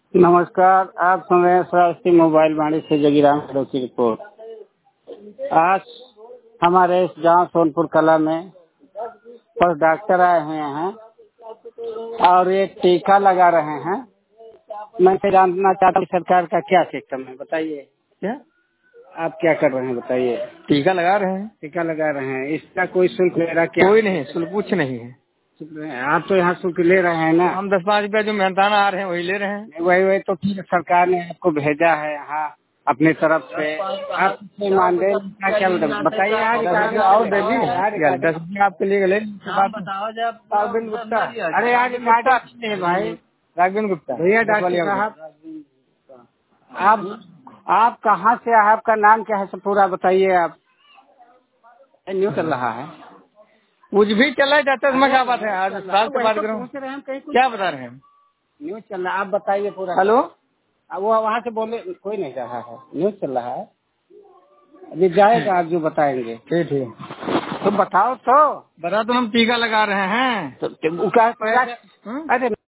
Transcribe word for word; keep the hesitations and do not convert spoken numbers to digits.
नमस्कार, आप सुन रहे हैं स्वास्थ्य मोबाइल वाणी से जगीराम यादव की रिपोर्ट। आज हमारे इस गांव सोनपुर कला में पर डॉक्टर आए हुए हैं और एक टीका लगा रहे हैं। मैं जानना चाहता हूँ सरकार का क्या सिस्टम है, बताइए। क्या आप क्या कर रहे हैं बताइए। टीका लगा रहे हैं। टीका लगा रहे हैं, इसका कोई शुल्क ले रहा क्या? कोई नहीं, शुल्क कुछ नहीं है। आप तो यहाँ शुल्क ले रहे हैं ना। हम दस पाँच रुपया जो मेहनताना आ रहे हैं वही ले रहे हैं। वही वही तो ठीक है, सरकार ने आपको भेजा है यहाँ अपनी तरफ से। आप मानदेय का क्या बताइए। आज और दे दीजिए दस रुपया आपके लिए ले बताओ। जब राघवेंद्र गुप्ता, अरे आज गुप्ता भाई, राघवेंद्र गुप्ता भैया डॉक्टर साहब, आप आप कहाँ से, आपका नाम क्या है सब पूरा बताइए। आप न्यूज चल रहा है, कुछ भी चला जाता है, इसमें क्या बात है। आज साल से बात करूँ, क्या बता रहे हैं। न्यूज चल रहा है, आप बताइए पूरा। हेलो, वो वहाँ से बोले, कोई नहीं रहा है, न्यूज चल रहा है, अभी जाएगा आप जो बताएंगे। ठीक है तो बताओ तो। बता तो हम टीका लगा रहे हैं। तो क्या? अरे